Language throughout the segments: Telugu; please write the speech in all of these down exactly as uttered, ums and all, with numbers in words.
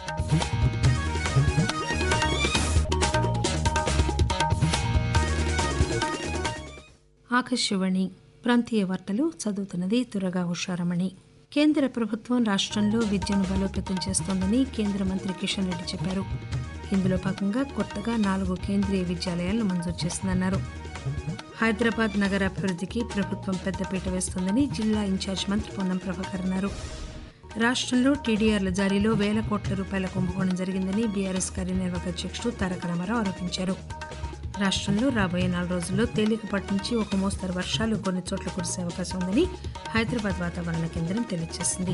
ఆకాశవాణి ప్రాంతీయ వార్తలు చదువుతున్నది దుర్గా ఉషారమణి. కేంద్ర ప్రభుత్వం రాష్టంలో విద్యను బలోపేతం చేస్తోందని కేంద్ర మంత్రి కిషన్ రెడ్డి చెప్పారు. ఇందులో భాగంగా కొత్తగా నాలుగు కేంద్రీయ విద్యాలయాలను మంజూరు చేసిందన్నారు. హైదరాబాద్ నగరాభివృద్ధికి ప్రభుత్వం పెద్దపీట వేస్తోందని జిల్లా ఇన్ఛార్జ్ మంత్రి పొన్నం ప్రభాకర్ అన్నారు. రాష్టంలో టీడీఆర్ల జారీలో వేల కోట్ల రూపాయల కుంభకోణం జరిగిందని బీఆర్ఎస్ కార్యనిర్వాహక అధ్యక్షుడు తారక రామారావు ఆరోపించారు. రాష్టంలో రాబోయే నాలుగు రోజుల్లో తేలికపాటి నుంచి ఒక మోస్తరు వర్షాలు కొన్ని చోట్ల కురిసే అవకాశం ఉందని హైదరాబాద్ వాతావరణ కేంద్రం తెలియజేసింది.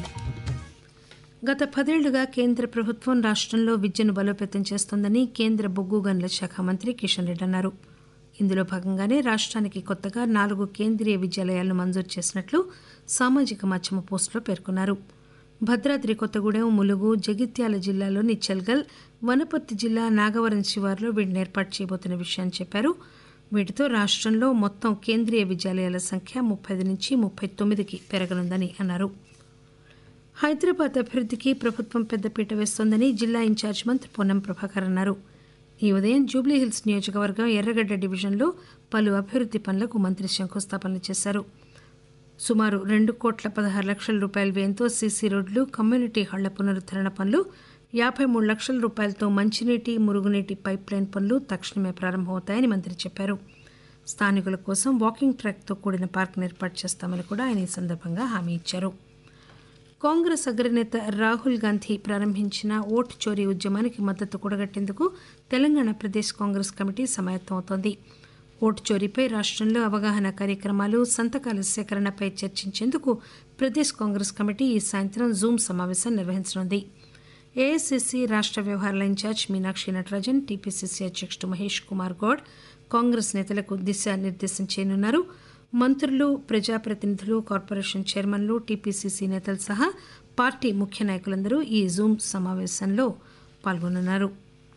గత పదేళ్లుగా కేంద్ర ప్రభుత్వం రాష్టంలో విద్యను బలోపేతం చేస్తోందని కేంద్ర బొగ్గు గనుల శాఖ మంత్రి కిషన్ రెడ్డి అన్నారు. ఇందులో భాగంగానే రాష్ట్రానికి కొత్తగా నాలుగు కేంద్రీయ విద్యాలయాలను మంజూరు చేసినట్లు సామాజిక మాధ్యమ పోస్టులో పేర్కొన్నారు. భద్రాద్రి కొత్తగూడెం, ములుగు, జగిత్యాల జిల్లాలోని చెల్గల్, వనపర్తి జిల్లా నాగవరం శివార్లో వీటిని ఏర్పాటు చేయబోతున్న విషయాన్ని చెప్పారు. వీటితో రాష్టంలో మొత్తం కేంద్రీయ విద్యాలయాల సంఖ్య ముప్పై ఐదు నుంచి ముప్పై తొమ్మిదికి పెరగనుందని అన్నారు. హైదరాబాద్ అభివృద్ధికి ప్రభుత్వం పెద్దపీట వేస్తోందని జిల్లా ఇన్ఛార్జ్ మంత్రి పొన్నం ప్రభాకర్ అన్నారు. ఈ ఉదయం జూబ్లీహిల్స్ నియోజకవర్గం ఎర్రగడ్డ డివిజన్లో పలు అభివృద్ది పనులకు మంత్రి శంకుస్థాపనలు చేశారు. సుమారు రెండు కోట్ల పదహారు లక్షల రూపాయల వ్యయంతో సీసీ రోడ్లు, కమ్యూనిటీ హాళ్ల పునరుద్దరణ పనులు, యాభై మూడు లక్షల రూపాయలతో మంచినీటి, మురుగునీటి పైప్ లైన్ పనులు తక్షణమే ప్రారంభమవుతాయని మంత్రి చెప్పారు. స్థానికుల కోసం వాకింగ్ ట్రాక్తో కూడిన పార్కును ఏర్పాటు చేస్తామని కూడా ఆయన ఈ సందర్భంగా హామీ ఇచ్చారు. కాంగ్రెస్ అగ్రనేత రాహుల్ గాంధీ ప్రారంభించిన ఓటు చోరీ ఉద్యమానికి మద్దతు కూడగట్టేందుకు తెలంగాణ ప్రదేశ్ కాంగ్రెస్ కమిటీ సమాయత్తమవుతోంది. ఓటు చోరీపై రాష్టంలో అవగాహన కార్యక్రమాలు, సంతకాల సేకరణపై చర్చించేందుకు ప్రదేశ్ కాంగ్రెస్ కమిటీ ఈ సాయంత్రం జూమ్ సమావేశం నిర్వహించనుంది. ఏఐసీసీ రాష్ట్ర వ్యవహారాల ఇన్ఛార్జ్ మీనాక్షి నటరాజన్, టీపీసీసీ అధ్యక్షుడు మహేష్ కుమార్ గౌడ్ కాంగ్రెస్ నేతలకు దిశానిర్దేశం చేయనున్నారు. మంత్రులు, ప్రజాప్రతినిధులు, కార్పొరేషన్ చైర్మన్లు, టీపీసీసీ నేతలు సహా పార్టీ ముఖ్య నాయకులందరూ ఈ జూమ్ సమావేశంలో పాల్గొనున్నారు.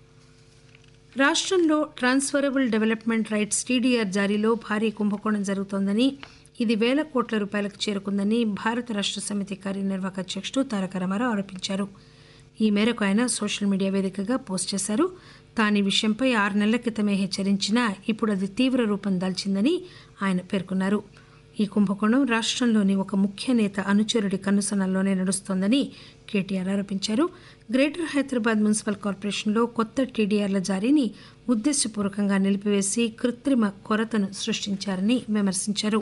రాష్టంలో ట్రాన్స్ఫరబుల్ డెవలప్మెంట్ రైట్స్ టీడీఆర్ జారీలో భారీ కుంభకోణం జరుగుతోందని, ఇది వేల కోట్ల రూపాయలకు చేరుకుందని భారత రాష్ట్ర సమితి కార్యనిర్వాహక అధ్యక్షుడు తారక రామారావు ఆరోపించారు. ఈ మేరకు ఆయన సోషల్ మీడియా వేదికగా పోస్ట్ చేశారు. తాను ఈ విషయంపై ఆరు నెలల క్రితమే హెచ్చరించినా ఇప్పుడు అది తీవ్ర రూపం దాల్చిందని ఆయన పేర్కొన్నారు. ఈ కుంభకోణం రాష్టంలోని ఒక ముఖ్య నేత అనుచరుడి కనుసనల్లోనే నడుస్తోందని కేటీఆర్ ఆరోపించారు. గ్రేటర్ హైదరాబాద్ మున్సిపల్ కార్పొరేషన్లో కొత్త టీడీఆర్ల జారీని ఉద్దేశపూర్వకంగా నిలిపివేసి కృత్రిమ కొరతను సృష్టించారని విమర్శించారు.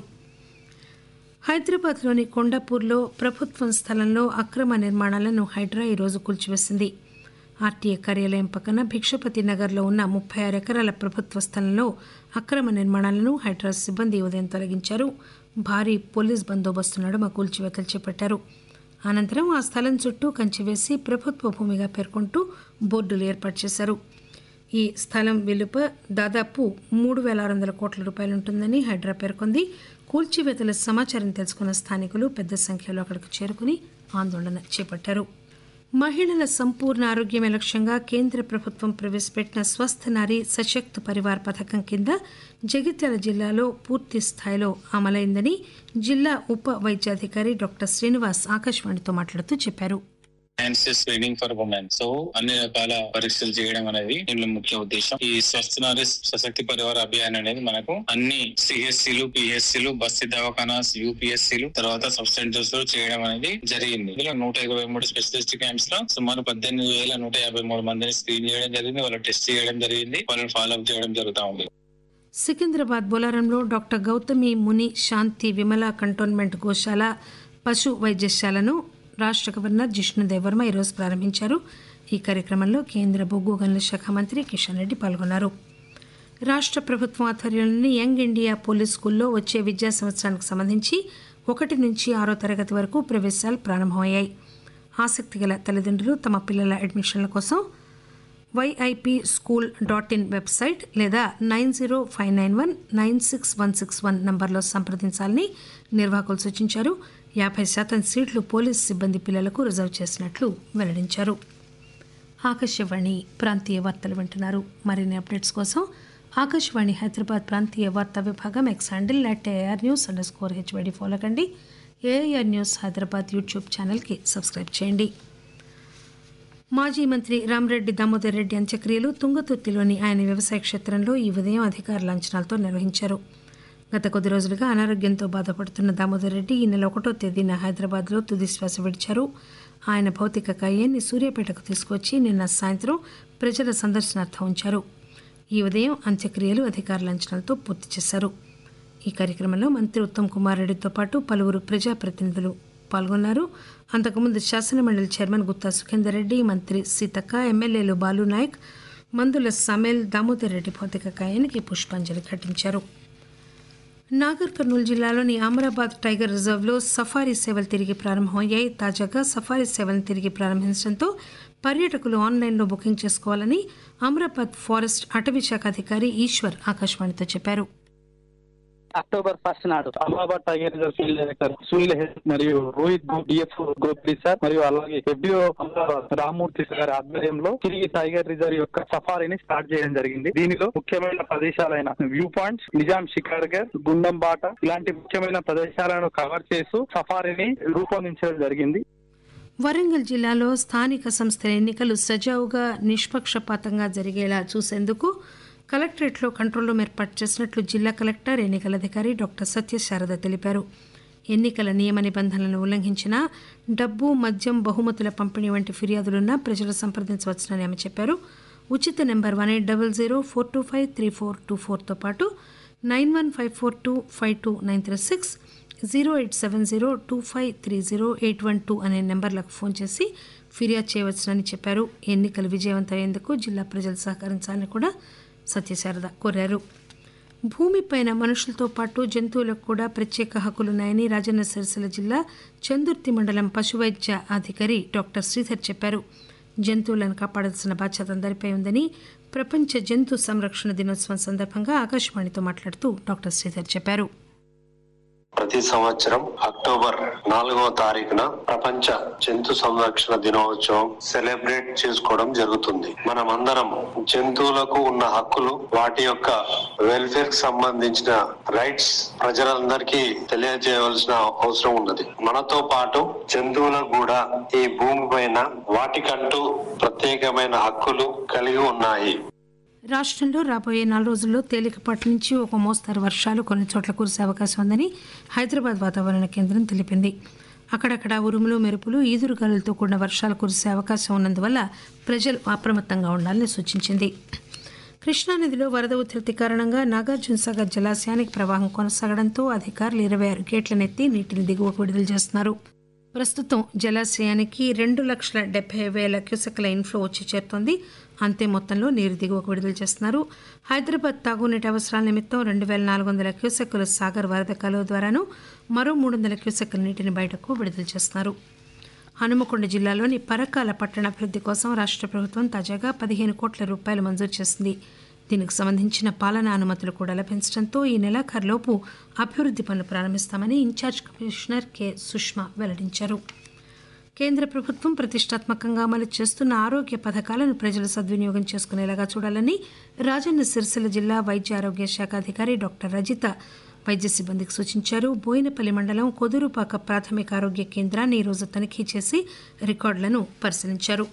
హైదరాబాద్లోని కొండాపూర్లో ప్రభుత్వం స్థలంలో అక్రమ నిర్మాణాలను హైడ్రా ఈరోజు కూల్చివేసింది. ఆర్టీఏ కార్యాలయం పక్కన భిక్షపతి నగర్లో ఉన్న ముప్పై ఆరు ఎకరాల ప్రభుత్వ స్థలంలో అక్రమ నిర్మాణాలను హైడ్రా సిబ్బంది ఉదయం తొలగించారు. భారీ పోలీస్ బందోబస్తు నడుమ కూల్చివేతలు చేపట్టారు. అనంతరం ఆ స్థలం చుట్టూ కంచె వేసి ప్రభుత్వ భూమిగా పేర్కొంటూ బోర్డులు ఏర్పాటు చేశారు. ఈ స్థలం విలువ దాదాపు మూడు వేల ఆరు వందల కోట్ల రూపాయలుంటుందని హైడ్రా పేర్కొంది. కూల్చివేతల సమాచారం తెలుసుకున్న స్థానికులు పెద్ద సంఖ్యలో అక్కడికి చేరుకుని ఆందోళన చేపట్టారు. మహిళల సంపూర్ణ ఆరోగ్యమే లక్ష్యంగా కేంద్ర ప్రభుత్వం ప్రవేశపెట్టిన స్వస్థ నారీ సశక్త్ పరివార్ పథకం కింద జగిత్యాల జిల్లాలో పూర్తి స్థాయిలో అమలైందని జిల్లా ఉప వైద్యాధికారి డాక్టర్ శ్రీనివాస్ ఆకాశవాణితో మాట్లాడుతూ చెప్పారు. Cancer screening for women, so అన్ని రకాల పరీక్షలు చేయడం అనేది దీనిలో ముఖ్య ఉద్దేశం. ఈ స్వస్థ నారీ సశక్తి పరివార అభియాన్ అనేది మనకు అన్ని సిహెచ్సిలు, పిహెచ్సిలు, బస్తీ దవాఖానాస్, యూపీఎస్సీలు, తర్వాత సబ్ సెంటర్స్ లో చేయడం అనేది జరిగింది. ఇందులో నూట ఇరవై మూడు స్పెషలిస్ట్ క్యాంప్స్ లో సుమారు పద్దెనిమిది వేల నూట యాభై మూడు మందిని స్క్రీన్ చేయడం జరిగింది. వాళ్ళు టెస్ట్ చేయడం జరిగింది. వాళ్ళని ఫాలోఅప్ చేయడం జరుగుతూ ఉంది. సికింద్రాబాద్ బొలారంలో డాక్టర్ గౌతమి ముని శాంతి విమల కంటోన్మెంట్ గోశాల పశు వైద్యశాలను రాష్ట్ర గవర్నర్ జిష్ణుదేవ్ వర్మ ఈరోజు ప్రారంభించారు. ఈ కార్యక్రమంలో కేంద్ర బొగ్గు గనుల శాఖ మంత్రి కిషన్ రెడ్డి పాల్గొన్నారు. రాష్ట్ర ప్రభుత్వం ఆధ్వర్యంలోని యంగ్ ఇండియా పోలీస్ స్కూల్లో వచ్చే విద్యా సంవత్సరానికి సంబంధించి ఒకటి నుంచి ఆరో తరగతి వరకు ప్రవేశాలు ప్రారంభమయ్యాయి. ఆసక్తి గల తల్లిదండ్రులు తమ పిల్లల అడ్మిషన్ల కోసం YIP school dot in website లేదా nine zero five nine one nine six one six one నంబర్లో సంప్రదించాలని నిర్వాహకులు సూచించారు. యాభై శాతం సీట్లు పోలీసు సిబ్బంది పిల్లలకు రిజర్వ్ చేసినట్లు వెల్లడించారు. ఆకాశవాణి ప్రాంతీయ వార్తలు వింటున్నారు. మరిన్ని అప్డేట్స్ కోసం ఆకాశవాణి హైదరాబాద్ ప్రాంతీయ వార్తా విభాగం X handle at AR news underscore HYD follow కండి. ఏఆర్ న్యూస్ హైదరాబాద్ యూట్యూబ్ ఛానల్కి సబ్స్క్రైబ్ చేయండి. మాజీ మంత్రి రామరెడ్డి దామోదర్ రెడ్డి అంత్యక్రియలు తుంగతుర్తిలోని ఆయన వ్యవసాయ క్షేత్రంలో ఈ ఉదయం అధికారుల అంచనాలతో నిర్వహించారు. గత కొద్ది రోజులుగా అనారోగ్యంతో బాధపడుతున్న దామోదర్ రెడ్డి ఈ నెల ఒకటో తేదీన హైదరాబాద్లో తుది శ్వాస విడిచారు. ఆయన భౌతిక కాయాన్ని సూర్యాపేటకు తీసుకొచ్చి నిన్న సాయంత్రం ప్రజల సందర్శనార్థం ఉంచారు. ఈ ఉదయం అంత్యక్రియలు అధికారుల అంచనాలతో పూర్తి చేశారు. ఈ కార్యక్రమంలో మంత్రి ఉత్తమ్ కుమార్ రెడ్డితో పాటు పలువురు ప్రజాప్రతినిధులు పాల్గొన్నారు. అంతకుముందు శాసనమండలి చైర్మన్ గుత్తా సుఖేందర్ రెడ్డి, మంత్రి సీతక్క, ఎమ్మెల్యేలు బాలు నాయక్, మందుల సమెల్, దామోదర్ రెడ్డి భౌతిక కాయానికి పుష్పాంజలి ఘటించారు. నాగర్ కర్నూలు జిల్లాలోని అమరాబాద్ టైగర్ రిజర్వ్లో సఫారీ సేవలు తిరిగి ప్రారంభమయ్యాయి. తాజాగా సఫారీ సేవలను తిరిగి ప్రారంభించడంతో పర్యాటకులు ఆన్లైన్లో బుకింగ్ చేసుకోవాలని అమరాబాద్ ఫారెస్ట్ అటవీ శాఖ అధికారి ఈశ్వర్ ఆకాశవాణితో చెప్పారు. అక్టోబర్ ఫస్ట్ నాడు Amrabad tiger reserve field director Sunil హెడ్ మరియు రోహిత్ డిఎఫ్ గోపి సార్ మరియు అలాగే ఎఫ్డిఓ అమరాబాద్ రామ్మూర్తి గారి ఆధ్వర్యంలో తిరిగి టైగర్ రిజర్వ్ యొక్క సఫారీని స్టార్ట్ చేయడం జరిగింది. దీనిలో ముఖ్యమైన ప్రదేశాలైన వ్యూ పాయింట్స్, నిజాం షికార్గర్, గుండం బాట ఇలాంటి ముఖ్యమైన ప్రదేశాలను కవర్ చేస్తూ సఫారీని రూపొందించడం జరిగింది. వరంగల్ జిల్లాలో స్థానిక సంస్థల ఎన్నికలు సజావుగా నిష్పక్షపాతంగా జరిగేలా చూసేందుకు కలెక్టరేట్లో కంట్రోల్ రూమ్ ఏర్పాటు చేసినట్లు జిల్లా కలెక్టర్, ఎన్నికల అధికారి డాక్టర్ సత్యశారద తెలిపారు. ఎన్నికల నియమ నిబంధనలను ఉల్లంఘించినా డబ్బు, మద్యం, బహుమతుల పంపిణీ వంటి ఫిర్యాదులున్నా ప్రజలు సంప్రదించవచ్చునని ఆమె చెప్పారు. ఉచిత number one eight double zero four two five three four two ఫోర్తో పాటు nine one five four two five two nine three six zero eight seven zero two five three zero eight one two అనే నెంబర్లకు ఫోన్ చేసి ఫిర్యాదు చేయవచ్చునని చెప్పారు. ఎన్నికలు విజయవంతమయ్యేందుకు జిల్లా ప్రజలు సహకరించాలని కూడా సత్యశారద కోరారు. భూమిపైన మనుషులతో పాటు జంతువులకు కూడా ప్రత్యేక హక్కులున్నాయని రాజన్న సిరిసిల్ల జిల్లా చందుర్తి మండలం పశువైద్య అధికారి డాక్టర్ శ్రీధర్ చెప్పారు. జంతువులను కాపాడాల్సిన బాధ్యత అందరిపై ఉందని ప్రపంచ జంతు సంరక్షణ దినోత్సవం సందర్భంగా ఆకాశవాణితో మాట్లాడుతూ డాక్టర్ శ్రీధర్ చెప్పారు. ప్రతి సంవత్సరం అక్టోబర్ నాలుగవ తారీఖున ప్రపంచ జంతు సంరక్షణ దినోత్సవం సెలబ్రేట్ చేసుకోవడం జరుగుతుంది. మనమందరం జంతువులకు ఉన్న హక్కులు, వాటి యొక్క వెల్ఫేర్ కి సంబంధించిన రైట్స్ ప్రజలందరికీ తెలియజేయవలసిన అవసరం ఉన్నది. మనతో పాటు జంతువులకు కూడా ఈ భూమి పైన వాటికంటూ ప్రత్యేకమైన హక్కులు కలిగి ఉన్నాయి. రాష్ట్రంలో రాబోయే నాలుగు రోజుల్లో తేలికపాటి నుంచి ఒక మోస్తరు వర్షాలు కొన్ని చోట్ల కురిసే అవకాశం ఉందని హైదరాబాద్ వాతావరణ కేంద్రం తెలిపింది. అక్కడక్కడ ఉరుములు, మెరుపులు, ఈదురుగాలులతో కూడిన వర్షాలు కురిసే అవకాశం ఉన్నందువల్ల ప్రజలు అప్రమత్తంగా ఉండాలని సూచించింది. కృష్ణానదిలో వరద ఉధృతి కారణంగా నాగార్జునసాగర్ జలాశయానికి ప్రవాహం కొనసాగడంతో అధికారులు ఇరవై ఆరు గేట్లనెత్తి నీటిని దిగువకు విడుదల చేస్తున్నారు. ప్రస్తుతం జలాశయానికి రెండు లక్షల డెబ్బై వేల క్యూసెక్ల ఇన్ఫ్లో వచ్చి చేరుతోంది. అంతే మొత్తంలో నీరు దిగువకు విడుదల చేస్తున్నారు. హైదరాబాద్ తాగునీటి అవసరాల నిమిత్తం రెండు వేల నాలుగు వందల క్యూసెక్కుల సాగర్ వరద కాలువ ద్వారాను మరో మూడు వందల క్యూసెక్కుల నీటిని బయటకు విడుదల చేస్తున్నారు. హనుమకొండ జిల్లాలోని పరకాల పట్టణాభివృద్ధి కోసం రాష్ట్ర ప్రభుత్వం తాజాగా పదిహేను కోట్ల రూపాయలు మంజూరు చేసింది. దీనికి సంబంధించిన పాలనా అనుమతులు కూడా లభించడంతో ఈ నెలాఖరులోపు అభివృద్ధి పనులు ప్రారంభిస్తామని ఇన్ఛార్జ్ కమిషనర్ కె సుష్మా వెల్లడించారు. కేంద్ర ప్రభుత్వం ప్రతిష్టాత్మకంగా అమలు చేస్తున్న ఆరోగ్య పథకాలను ప్రజలు సద్వినియోగం చేసుకునేలాగా చూడాలని రాజన్న సిరిసిల్ల జిల్లా వైద్య ఆరోగ్య శాఖ అధికారి డాక్టర్ రజిత వైద్య సిబ్బందికి సూచించారు. బోయినపల్లి మండలం కొదురుపాక ప్రాథమిక ఆరోగ్య కేంద్రాన్ని ఈరోజు తనిఖీ చేసి రికార్డులను పరిశీలించారు.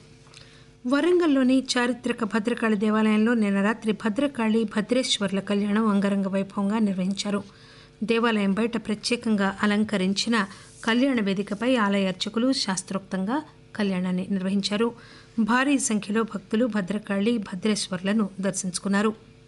వరంగల్లోని చారిత్రక భద్రకాళి దేవాలయంలో నిన్న రాత్రి భద్రకాళి, భద్రేశ్వర్ల కళ్యాణం అంగరంగ వైభవంగా నిర్వహించారు. దేవాలయం బయట ప్రత్యేకంగా అలంకరించిన కళ్యాణ వేదికపై ఆలయ అర్చకులు శాస్త్రోక్తంగా కళ్యాణాన్ని నిర్వహించారు. భారీ సంఖ్యలో భక్తులు భద్రకాళి, భద్రేశ్వర్లను దర్శించుకున్నారు.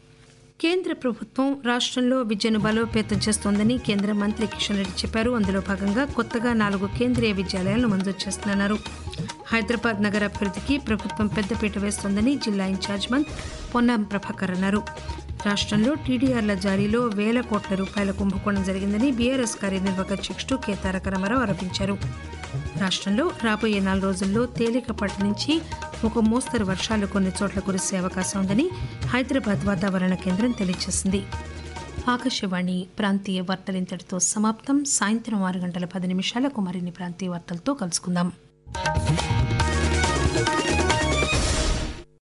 కేంద్ర ప్రభుత్వం రాష్ట్రంలో విద్యను బలోపేతం చేస్తోందని కేంద్ర మంత్రి కిషన్ రెడ్డి చెప్పారు. అందులో భాగంగా కొత్తగా నాలుగు కేంద్రీయ విద్యాలయాలను మంజూరు చేస్తున్నారు. హైదరాబాద్ నగరాభివృద్ధికి ప్రభుత్వం పెద్దపీట వేస్తోందని జిల్లా ఇన్ఛార్జ్ మంత్రి పొన్నం ప్రభాకర్ అన్నారు. రాష్ట్రంలో టీడీఆర్ల జారీలో వేల కోట్ల రూపాయల కుంభకోణం జరిగిందని బీఆర్ఎస్ కార్యనిర్వాహక అధ్యక్షుడు కె తారక రామారావు ఆరోపించారు. రాష్ట్రంలో రాబోయే నాలుగు రోజుల్లో తేలికపాటి నుంచి ఒక మోస్తరు వర్షాలు కొన్ని చోట్ల కురిసే అవకాశం ఉందని హైదరాబాద్ వాతావరణ కేంద్రం తెలియజేసింది. ఆకాశవాణి ప్రాంతీయ వార్తలు ఇంతటితో సమాప్తం. సాయంత్రం ఆరు గంటల పది నిమిషాలకు మరిన్ని ప్రాంతీయ వార్తలతో కలుసుకుందాం.